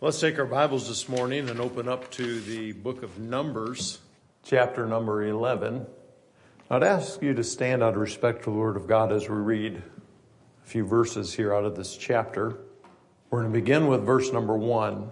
Let's take our Bibles this morning and open up to the book of Numbers, chapter number 11. I'd ask you to stand out of respect for the Word of God as we read a few verses here out of this chapter. We're going to begin with verse number 1.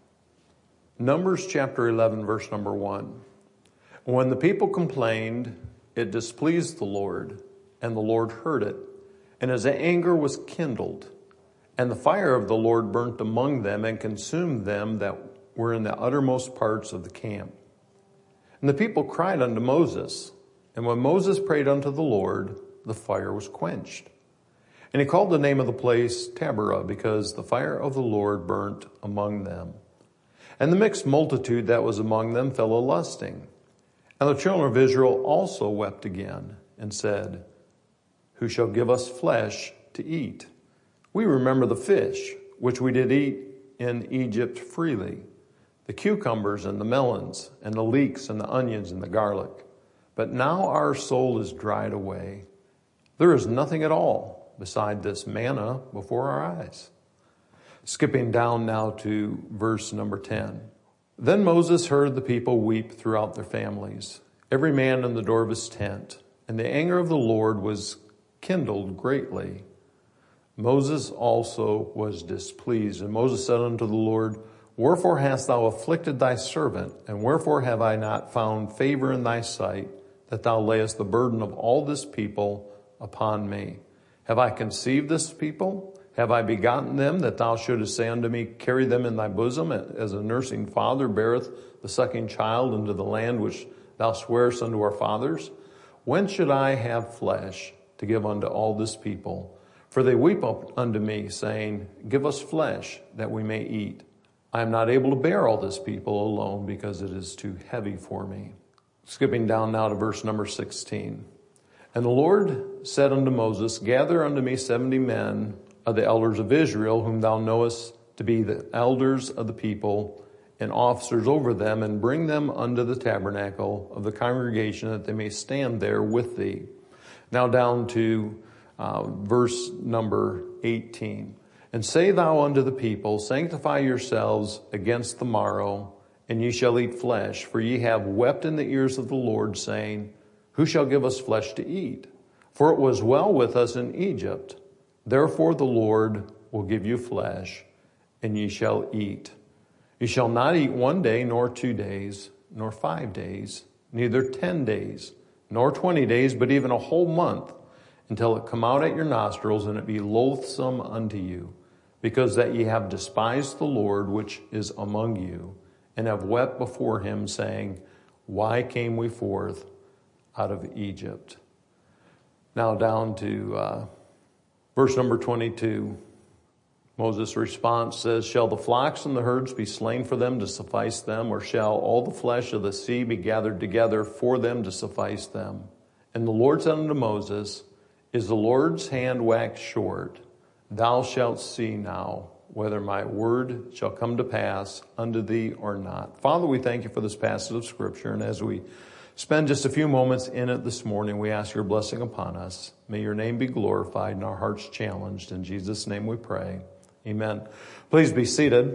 Numbers chapter 11, verse number 1. When the people complained, it displeased the Lord, and the Lord heard it, and his anger was kindled. And the fire of the Lord burnt among them and consumed them that were in the uttermost parts of the camp. And the people cried unto Moses. And when Moses prayed unto the Lord, the fire was quenched. And he called the name of the place Taberah, because the fire of the Lord burnt among them. And the mixed multitude that was among them fell a-lusting. And the children of Israel also wept again, and said, Who shall give us flesh to eat? We remember the fish, which we did eat in Egypt freely, the cucumbers and the melons, and the leeks and the onions and the garlic. But now our soul is dried away. There is nothing at all beside this manna before our eyes. Skipping down now to verse number 10. Then Moses heard the people weep throughout their families, every man in the door of his tent, and the anger of the Lord was kindled greatly. Moses also was displeased. And Moses said unto the Lord, Wherefore hast thou afflicted thy servant? And wherefore have I not found favor in thy sight, that thou layest the burden of all this people upon me? Have I conceived this people? Have I begotten them, that thou shouldest say unto me, Carry them in thy bosom, as a nursing father beareth the sucking child into the land which thou swearest unto our fathers? When should I have flesh to give unto all this people? For they weep up unto me, saying, Give us flesh, that we may eat. I am not able to bear all this people alone, because it is too heavy for me. Skipping down now to verse number 16. And the Lord said unto Moses, Gather unto me 70 men of the elders of Israel, whom thou knowest to be the elders of the people, and officers over them, and bring them unto the tabernacle of the congregation, that they may stand there with thee. Now down to verse number 18. And say thou unto the people, Sanctify yourselves against the morrow, and ye shall eat flesh. For ye have wept in the ears of the Lord, saying, Who shall give us flesh to eat? For it was well with us in Egypt. Therefore the Lord will give you flesh, and ye shall eat. Ye shall not eat 1 day, nor 2 days, nor 5 days, neither 10 days, nor 20 days, but even a whole month, until it come out at your nostrils, and it be loathsome unto you, because that ye have despised the Lord which is among you, and have wept before him, saying, Why came we forth out of Egypt? Now down to verse number 22. Moses' response says, Shall the flocks and the herds be slain for them to suffice them, or shall all the flesh of the sea be gathered together for them to suffice them? And the Lord said unto Moses, Is the Lord's hand waxed short? Thou shalt see now whether my word shall come to pass unto thee or not. Father, we thank you for this passage of Scripture, and as we spend just a few moments in it this morning, we ask your blessing upon us. May your name be glorified and our hearts challenged. In Jesus' name we pray. Amen. Please be seated.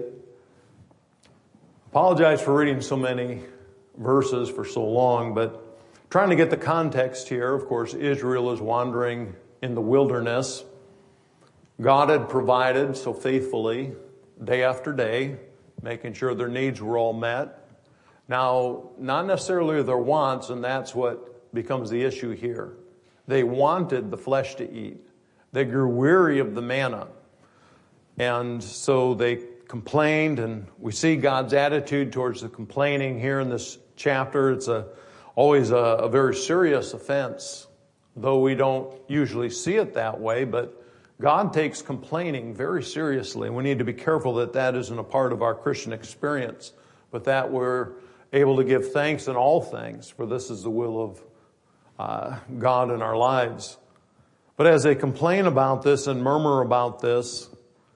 Apologize for reading so many verses for so long, but trying to get the context here. Of course, Israel is wandering in the wilderness. God had provided so faithfully day after day, making sure their needs were all met. Now, not necessarily their wants, and that's what becomes the issue here. They wanted the flesh to eat. They grew weary of the manna. And so they complained, and we see God's attitude towards the complaining here in this chapter. It's always a very serious offense, though we don't usually see it that way, but God takes complaining very seriously. We need to be careful that that isn't a part of our Christian experience, but that we're able to give thanks in all things, for this is the will of God in our lives. But as they complain about this and murmur about this,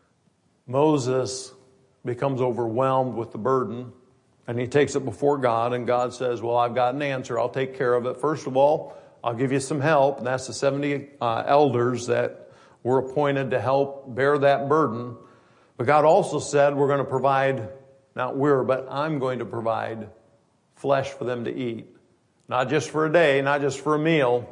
Moses becomes overwhelmed with the burden, and he takes it before God, and God says, well, I've got an answer. I'll take care of it. First of all, I'll give you some help, and that's the 70 elders that were appointed to help bear that burden. But God also said we're going to provide, but I'm going to provide flesh for them to eat. Not just for a day, not just for a meal,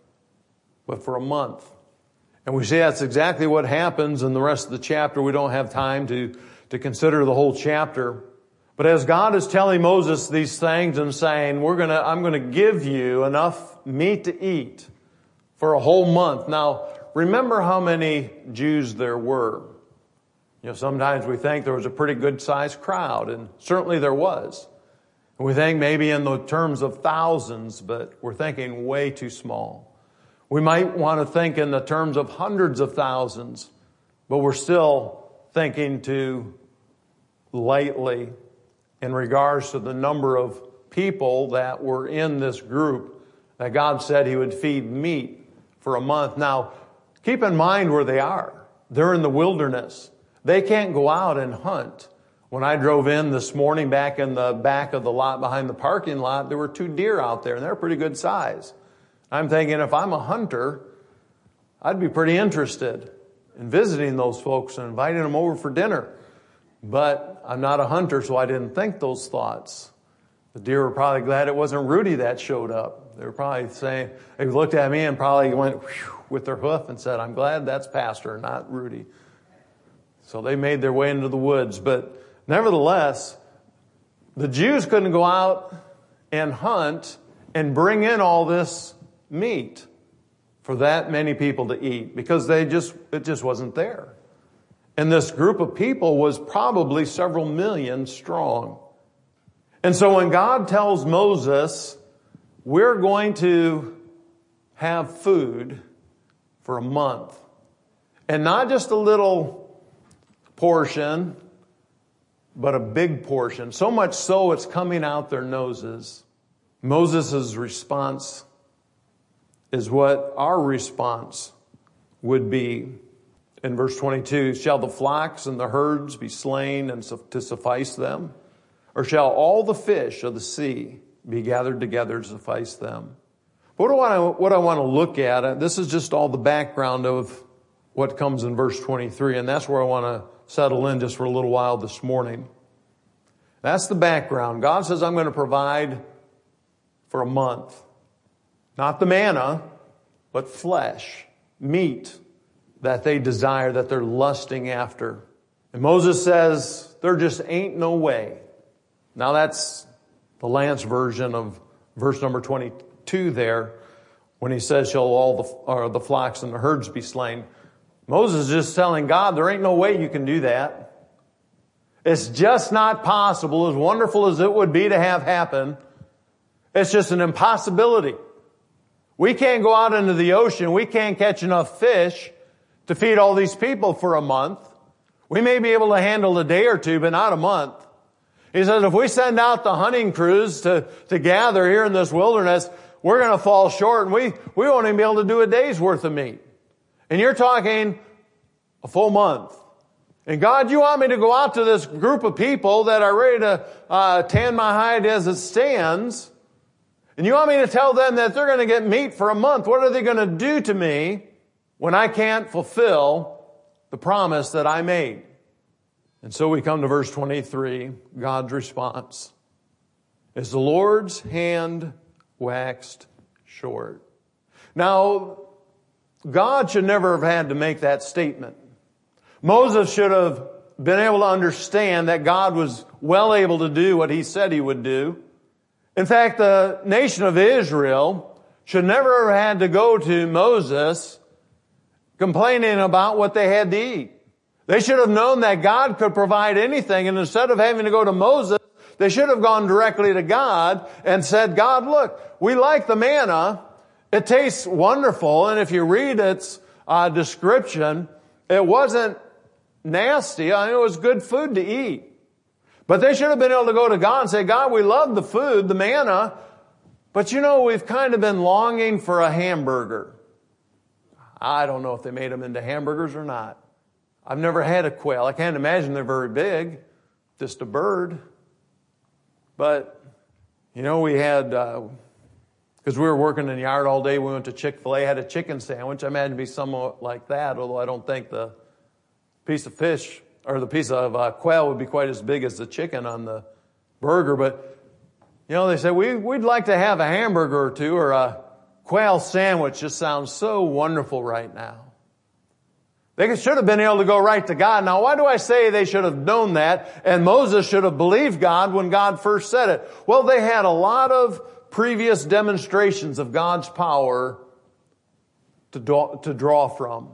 but for a month. And we see that's exactly what happens in the rest of the chapter. We don't have time to consider the whole chapter. But as God is telling Moses these things and saying, I'm going to give you enough meat to eat for a whole month. Now, remember how many Jews there were. Sometimes we think there was a pretty good sized crowd, and certainly there was. And we think maybe in the terms of thousands, but we're thinking way too small. We might want to think in the terms of hundreds of thousands, but we're still thinking too lightly in regards to the number of people that were in this group that God said He would feed meat for a month. Now, keep in mind where they are. They're in the wilderness. They can't go out and hunt. When I drove in this morning back in the back of the lot behind the parking lot, there were 2 deer out there, and they're pretty good size. I'm thinking if I'm a hunter, I'd be pretty interested in visiting those folks and inviting them over for dinner. But I'm not a hunter, so I didn't think those thoughts. The deer were probably glad it wasn't Rudy that showed up. They were probably saying, they looked at me and probably went with their hoof and said, I'm glad that's Pastor, not Rudy. So they made their way into the woods. But nevertheless, the Jews couldn't go out and hunt and bring in all this meat for that many people to eat because it just wasn't there. And this group of people was probably several million strong. And so when God tells Moses, we're going to have food for a month, and not just a little portion, but a big portion. So much so it's coming out their noses. Moses' response is what our response would be. In verse 22, shall the flocks and the herds be slain and to suffice them? Or shall all the fish of the sea be gathered together to suffice them? What I want to look at, this is just all the background of what comes in verse 23, and that's where I want to settle in just for a little while this morning. That's the background. God says, I'm going to provide for a month. Not the manna, but flesh, meat that they desire, that they're lusting after. And Moses says, there just ain't no way. Now that's the Lance version of verse number 22 there, when he says, shall all the flocks and the herds be slain. Moses is just telling God, there ain't no way you can do that. It's just not possible, as wonderful as it would be to have happen. It's just an impossibility. We can't go out into the ocean. We can't catch enough fish to feed all these people for a month. We may be able to handle a day or two, but not a month. He says, if we send out the hunting crews to gather here in this wilderness, we're going to fall short, and we won't even be able to do a day's worth of meat. And you're talking a full month. And God, you want me to go out to this group of people that are ready to tan my hide as it stands, and you want me to tell them that they're going to get meat for a month. What are they going to do to me when I can't fulfill the promise that I made? And so we come to verse 23, God's response. Is the Lord's hand waxed short? Now, God should never have had to make that statement. Moses should have been able to understand that God was well able to do what He said He would do. In fact, the nation of Israel should never have had to go to Moses complaining about what they had to eat. They should have known that God could provide anything, and instead of having to go to Moses, they should have gone directly to God and said, God, look, we like the manna. It tastes wonderful, and if you read its description, it wasn't nasty. I mean, it was good food to eat. But they should have been able to go to God and say, God, we love the food, the manna, but we've kind of been longing for a hamburger. I don't know if they made them into hamburgers or not. I've never had a quail. I can't imagine they're very big, just a bird. But, we had, because we were working in the yard all day, we went to Chick-fil-A, had a chicken sandwich. I imagine it'd be somewhat like that, although I don't think the piece of fish or the piece of quail would be quite as big as the chicken on the burger. But, they say, we'd like to have a hamburger or two, or a quail sandwich. Just sounds so wonderful right now. They should have been able to go right to God. Now, why do I say they should have known that? And Moses should have believed God when God first said it. Well, they had a lot of previous demonstrations of God's power to draw from.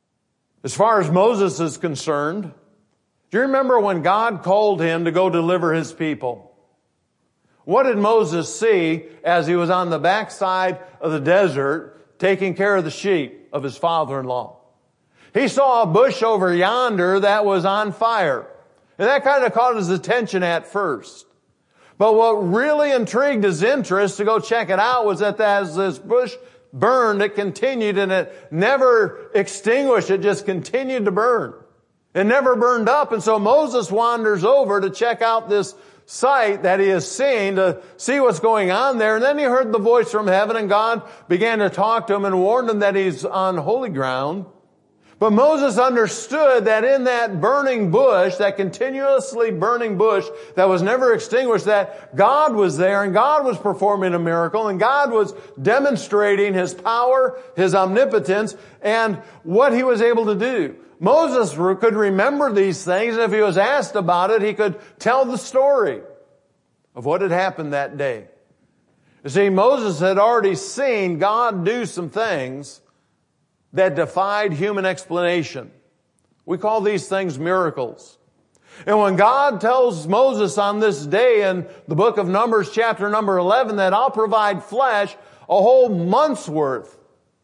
As far as Moses is concerned, do you remember when God called him to go deliver his people? What did Moses see as he was on the backside of the desert taking care of the sheep of his father-in-law? He saw a bush over yonder that was on fire. And that kind of caught his attention at first. But what really intrigued his interest to go check it out was that as this bush burned, it continued and it never extinguished. It just continued to burn. It never burned up. And so Moses wanders over to check out this sight that he has seen, to see what's going on there. And then he heard the voice from heaven, and God began to talk to him and warned him that he's on holy ground. But Moses understood that in that burning bush, that continuously burning bush that was never extinguished, that God was there and God was performing a miracle and God was demonstrating His power, His omnipotence, and what He was able to do. Moses could remember these things, and if he was asked about it, he could tell the story of what had happened that day. You see, Moses had already seen God do some things that defied human explanation. We call these things miracles. And when God tells Moses on this day in the book of Numbers, chapter number 11, that I'll provide flesh a whole month's worth,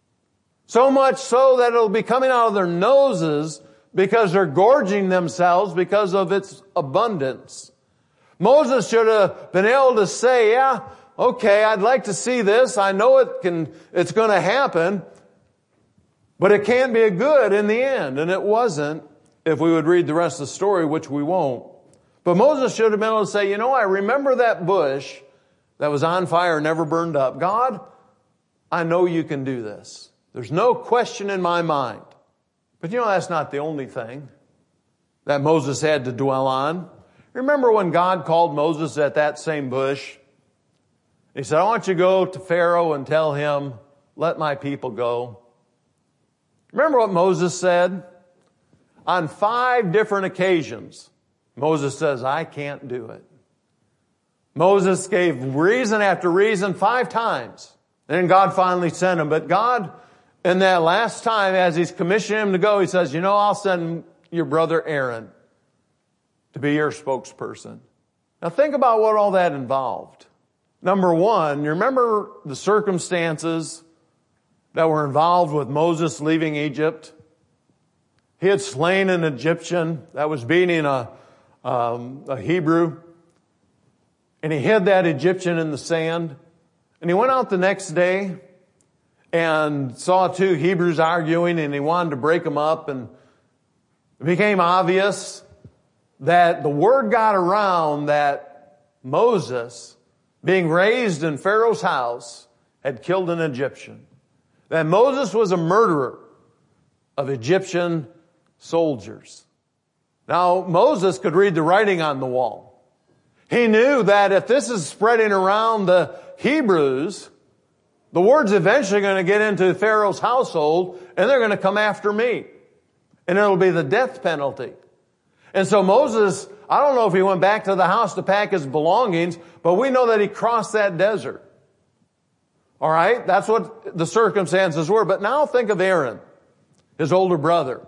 so much so that it'll be coming out of their noses because they're gorging themselves because of its abundance. Moses should have been able to say, yeah, okay, I'd like to see this. I know it's going to happen. But it can't be a good in the end. And it wasn't, if we would read the rest of the story, which we won't. But Moses should have been able to say, I remember that bush that was on fire and never burned up. God, I know you can do this. There's no question in my mind. But that's not the only thing that Moses had to dwell on. Remember when God called Moses at that same bush? He said, I want you to go to Pharaoh and tell him, let my people go. Remember what Moses said? On 5 different occasions, Moses says, I can't do it. Moses gave reason after reason 5 times. And then God finally sent him. But God, in that last time, as He's commissioning him to go, He says, I'll send your brother Aaron to be your spokesperson. Now think about what all that involved. Number one, you remember the circumstances that were involved with Moses leaving Egypt? He had slain an Egyptian that was beating a Hebrew. And he hid that Egyptian in the sand. And he went out the next day and saw 2 Hebrews arguing, and he wanted to break them up. And it became obvious that the word got around that Moses, being raised in Pharaoh's house, had killed an Egyptian. That Moses was a murderer of Egyptian soldiers. Now, Moses could read the writing on the wall. He knew that if this is spreading around the Hebrews, the word's eventually going to get into Pharaoh's household, and they're going to come after me. And it'll be the death penalty. And so Moses, I don't know if he went back to the house to pack his belongings, but we know that he crossed that desert. All right, that's what the circumstances were. But now think of Aaron, his older brother.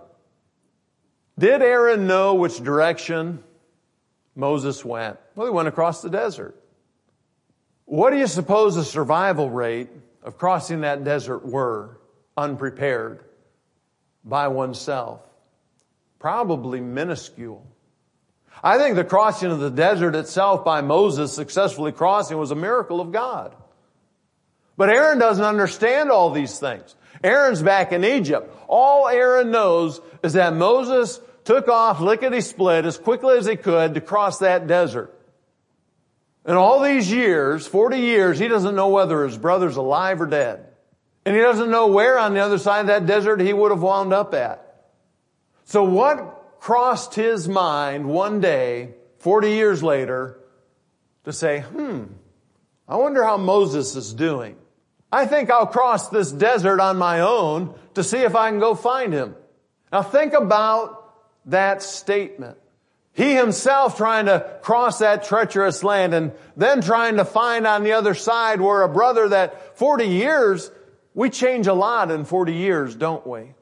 Did Aaron know which direction Moses went? Well, he went across the desert. What do you suppose the survival rate of crossing that desert were, unprepared, by oneself? Probably minuscule. I think the crossing of the desert itself by Moses successfully crossing was a miracle of God. But Aaron doesn't understand all these things. Aaron's back in Egypt. All Aaron knows is that Moses took off lickety-split as quickly as he could to cross that desert. And all these years, 40 years, he doesn't know whether his brother's alive or dead. And he doesn't know where on the other side of that desert he would have wound up at. So what crossed his mind one day, 40 years later, to say, I wonder how Moses is doing. I think I'll cross this desert on my own to see if I can go find him. Now think about that statement. He himself trying to cross that treacherous land and then trying to find on the other side where a brother that 40 years, we change a lot in 40 years, don't we?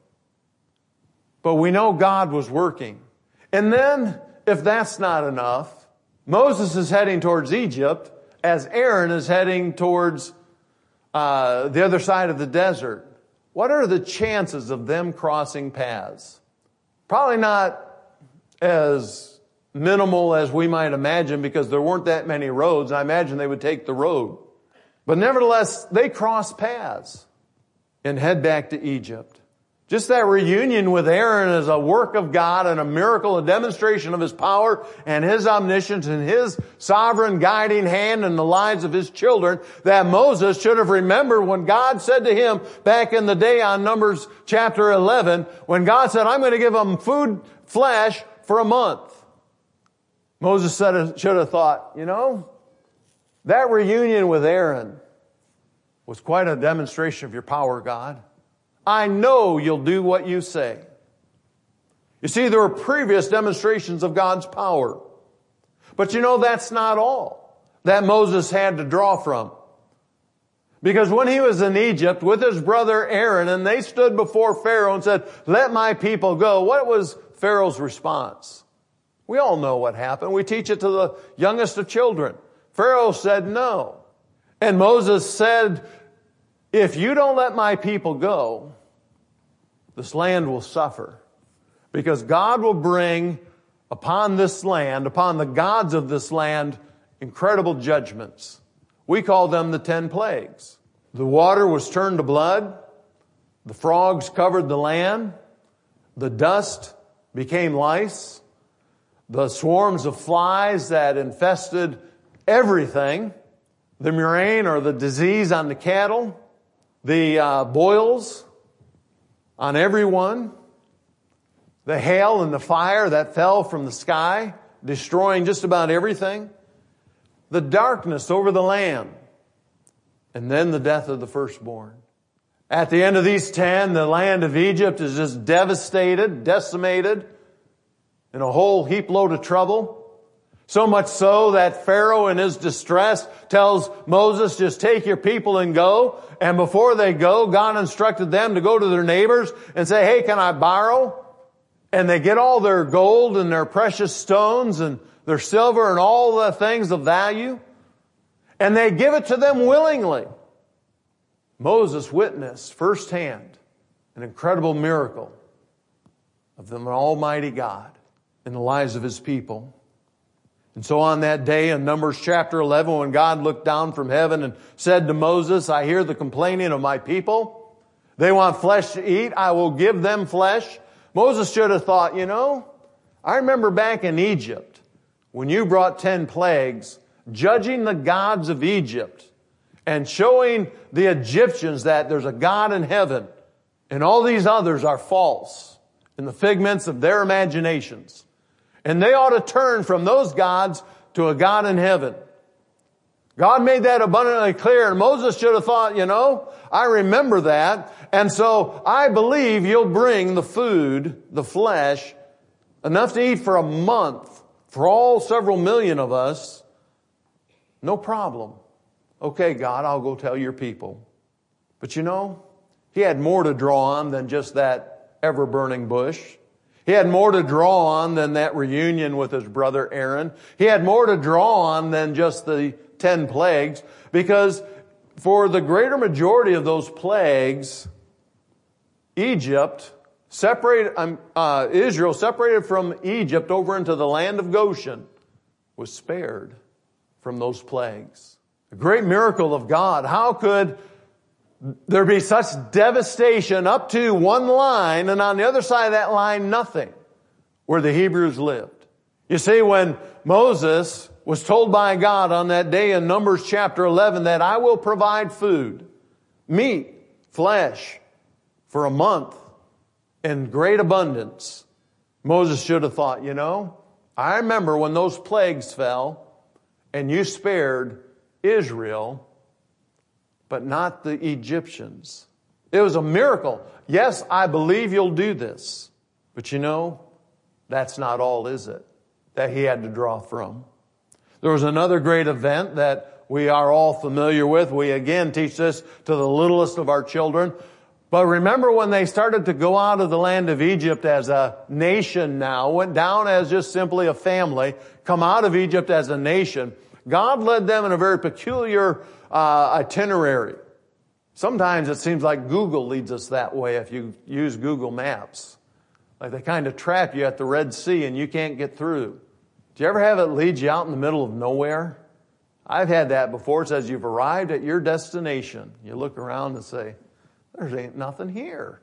But we know God was working. And then, if that's not enough, Moses is heading towards Egypt as Aaron is heading towards the other side of the desert. What are the chances of them crossing paths? Probably not as minimal as we might imagine because there weren't that many roads. I imagine they would take the road. But nevertheless, they cross paths and head back to Egypt. Just that reunion with Aaron is a work of God and a miracle, a demonstration of His power and His omniscience and His sovereign guiding hand in the lives of His children that Moses should have remembered when God said to him back in the day on Numbers chapter 11, when God said, I'm going to give them food, flesh for a month. Moses should have thought, that reunion with Aaron was quite a demonstration of your power, God. I know you'll do what you say. You see, there were previous demonstrations of God's power. But that's not all that Moses had to draw from. Because when he was in Egypt with his brother Aaron and they stood before Pharaoh and said, let my people go, what was Pharaoh's response? We all know what happened. We teach it to the youngest of children. Pharaoh said no. And Moses said, if you don't let my people go, this land will suffer. Because God will bring upon this land, upon the gods of this land, incredible judgments. We call them the 10 plagues. The water was turned to blood. The frogs covered the land. The dust became lice. The swarms of flies that infested everything. The murrain or the disease on the cattle. The boils on everyone. The hail and the fire that fell from the sky, destroying just about everything. The darkness over the land. And then the death of the firstborn. At the end of these 10, the land of Egypt is just devastated, decimated, in a whole heap load of trouble. So much so that Pharaoh in his distress tells Moses, just take your people and go. And before they go, God instructed them to go to their neighbors and say, hey, can I borrow? And they get all their gold and their precious stones and their silver and all the things of value. And they give it to them willingly. Moses witnessed firsthand an incredible miracle of the Almighty God in the lives of His people. And so on that day in Numbers chapter 11, when God looked down from heaven and said to Moses, I hear the complaining of my people. They want flesh to eat. I will give them flesh. Moses should have thought, I remember back in Egypt when you brought 10 plagues, judging the gods of Egypt and showing the Egyptians that there's a God in heaven and all these others are false in the figments of their imaginations. And they ought to turn from those gods to a God in heaven. God made that abundantly clear, and Moses should have thought, I remember that, and so I believe you'll bring the food, the flesh, enough to eat for a month, for all several million of us. No problem. Okay, God, I'll go tell your people. But He had more to draw on than just that ever-burning bush. He had more to draw on than that reunion with his brother Aaron. He had more to draw on than just the 10 plagues, because for the greater majority of those plagues, Israel separated from Egypt over into the land of Goshen, was spared from those plagues. A great miracle of God. How could there be such devastation up to one line and on the other side of that line nothing where the Hebrews lived? You see, when Moses was told by God on that day in Numbers chapter 11 that I will provide food, meat, flesh for a month in great abundance, Moses should have thought, I remember when those plagues fell and you spared Israel, but not the Egyptians. It was a miracle. Yes, I believe you'll do this. But that's not all, is it? That he had to draw from. There was another great event that we are all familiar with. We again teach this to the littlest of our children. But remember when they started to go out of the land of Egypt as a nation now, went down as just simply a family, come out of Egypt as a nation, God led them in a very peculiar itinerary. Sometimes it seems like Google leads us that way if you use Google Maps. Like they kind of trap you at the Red Sea and you can't get through. Do you ever have it lead you out in the middle of nowhere? I've had that before. It says you've arrived at your destination. You look around and say, there ain't nothing here.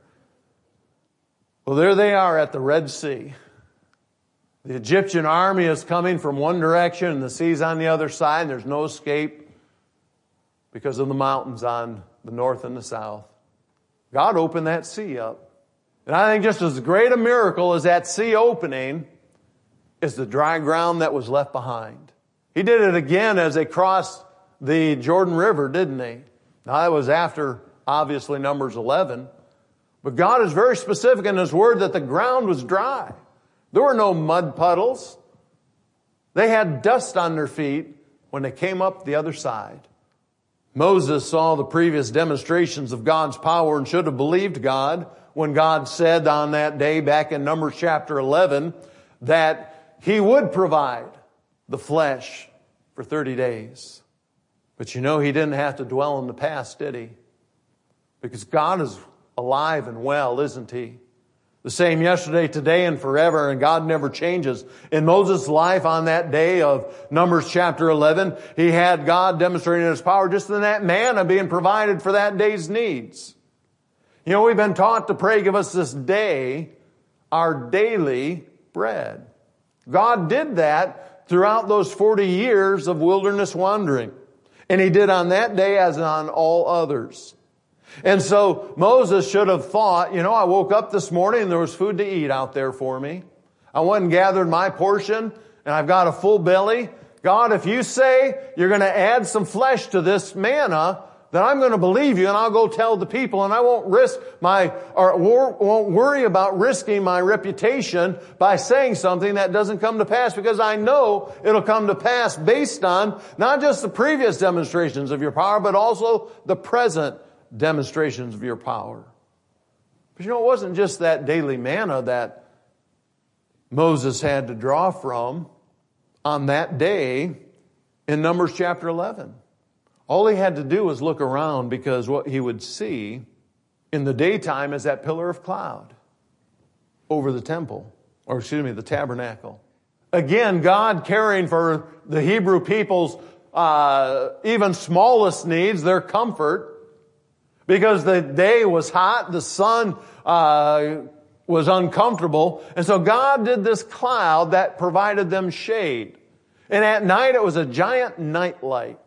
Well, there they are at the Red Sea. The Egyptian army is coming from one direction and the sea's on the other side, and there's no escape because of the mountains on the north and the south. God opened that sea up. And I think just as great a miracle as that sea opening is the dry ground that was left behind. He did it again as they crossed the Jordan River, didn't he? Now that was after, obviously, Numbers 11. But God is very specific in His Word that the ground was dry. There were no mud puddles. They had dust on their feet when they came up the other side. Moses saw the previous demonstrations of God's power and should have believed God when God said on that day back in Numbers chapter 11 that He would provide the flesh for 30 days. But He didn't have to dwell in the past, did He? Because God is alive and well, isn't He? The same yesterday, today, and forever, and God never changes. In Moses' life on that day of Numbers chapter 11, he had God demonstrating His power just in that manna being provided for that day's needs. We've been taught to pray, give us this day our daily bread. God did that throughout those 40 years of wilderness wandering. And He did on that day as on all others. And so Moses should have thought, I woke up this morning and there was food to eat out there for me. I went and gathered my portion and I've got a full belly. God, if you say you're going to add some flesh to this manna, then I'm going to believe you and I'll go tell the people and I won't won't worry about risking my reputation by saying something that doesn't come to pass, because I know it'll come to pass based on not just the previous demonstrations of your power, but also the present demonstrations of your power. But it wasn't just that daily manna that Moses had to draw from on that day in Numbers chapter 11. All he had to do was look around, because what he would see in the daytime is that pillar of cloud over the the tabernacle. Again, God caring for the Hebrew people's even smallest needs, their comfort. Because the day was hot, the sun was uncomfortable, and so God did this cloud that provided them shade. And at night it was a giant night light.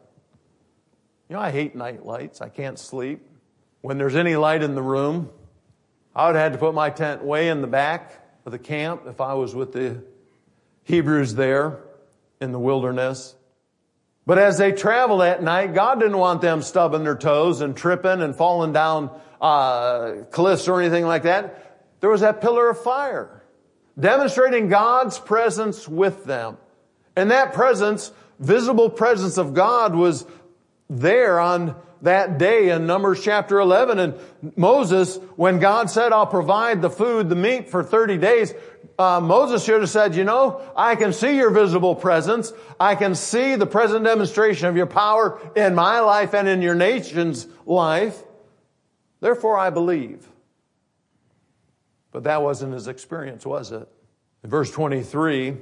I hate night lights. I can't sleep. When there's any light in the room, I would have had to put my tent way in the back of the camp if I was with the Hebrews there in the wilderness. But as they traveled at night, God didn't want them stubbing their toes and tripping and falling down cliffs or anything like that. There was that pillar of fire demonstrating God's presence with them. And that presence, visible presence of God, was there on that day in Numbers chapter 11. And Moses, when God said, I'll provide the food, the meat for 30 days, Moses should have said, I can see your visible presence. I can see the present demonstration of your power in my life and in your nation's life. Therefore, I believe. But that wasn't his experience, was it? In verse 23,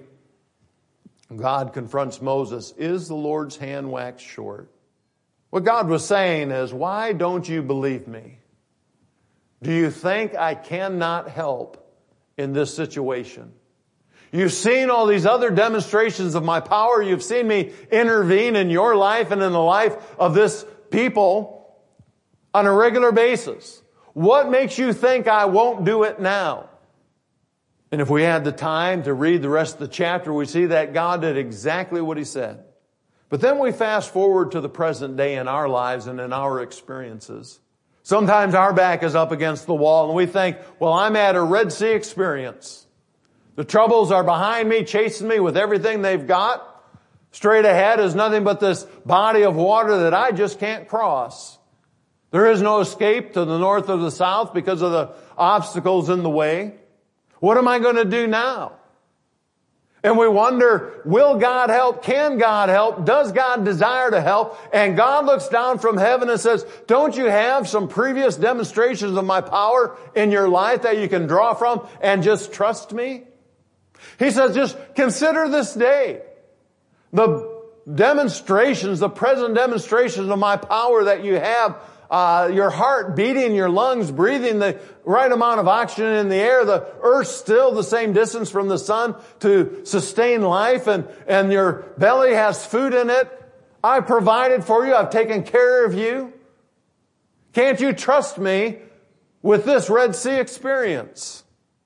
God confronts Moses, is the Lord's hand waxed short? What God was saying is, why don't you believe me? Do you think I cannot help in this situation? You've seen all these other demonstrations of my power. You've seen me intervene in your life and in the life of this people on a regular basis. What makes you think I won't do it now? And if we had the time to read the rest of the chapter, we see that God did exactly what He said. But then we fast forward to the present day in our lives and in our experiences. Sometimes our back is up against the wall and we think, well, I'm at a Red Sea experience. The troubles are behind me, chasing me with everything they've got. Straight ahead is nothing but this body of water that I just can't cross. There is no escape to the north or the south because of the obstacles in the way. What am I going to do now? And we wonder, will God help? Can God help? Does God desire to help? And God looks down from heaven and says, don't you have some previous demonstrations of my power in your life that you can draw from and just trust me? He says, just consider this day. The demonstrations, the present demonstrations of my power that you have, your heart beating, your lungs breathing the right amount of oxygen in the air, the earth still the same distance from the sun to sustain life, and your belly has food in it. I've provided for you. I've taken care of you. Can't you trust me with this Red Sea experience?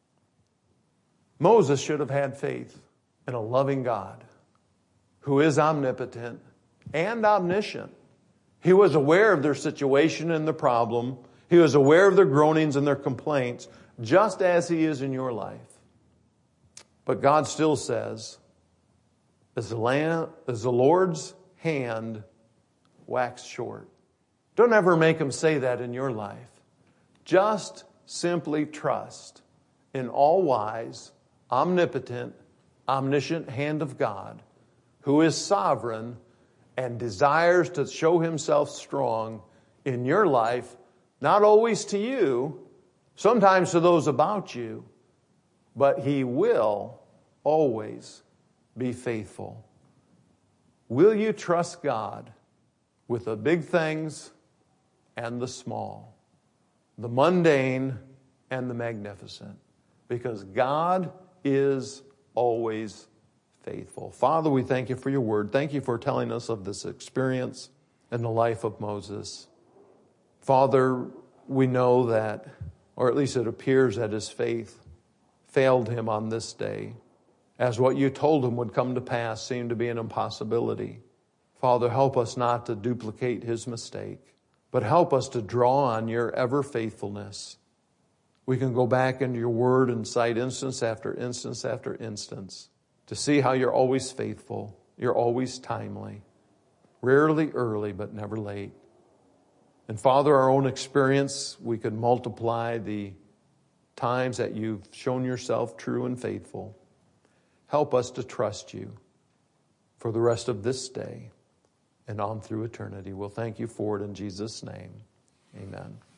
Moses should have had faith in a loving God who is omnipotent and omniscient. He was aware of their situation and the problem. He was aware of their groanings and their complaints, just as He is in your life. But God still says, as the Lord's hand waxed short. Don't ever make Him say that in your life. Just simply trust in all-wise, omnipotent, omniscient hand of God, who is sovereign and desires to show Himself strong in your life, not always to you, sometimes to those about you, but He will always be faithful. Will you trust God with the big things and the small, the mundane and the magnificent? Because God is always faithful. Father, we thank You for Your word. Thank You for telling us of this experience in the life of Moses. Father, we know that, or at least it appears that his faith failed him on this day, as what You told him would come to pass seemed to be an impossibility. Father, help us not to duplicate his mistake, but help us to draw on Your ever faithfulness. We can go back into Your word and cite instance after instance after instance to see how You're always faithful, You're always timely, rarely early, but never late. And Father, our own experience, we could multiply the times that You've shown Yourself true and faithful. Help us to trust You for the rest of this day and on through eternity. We'll thank You for it in Jesus' name. Amen.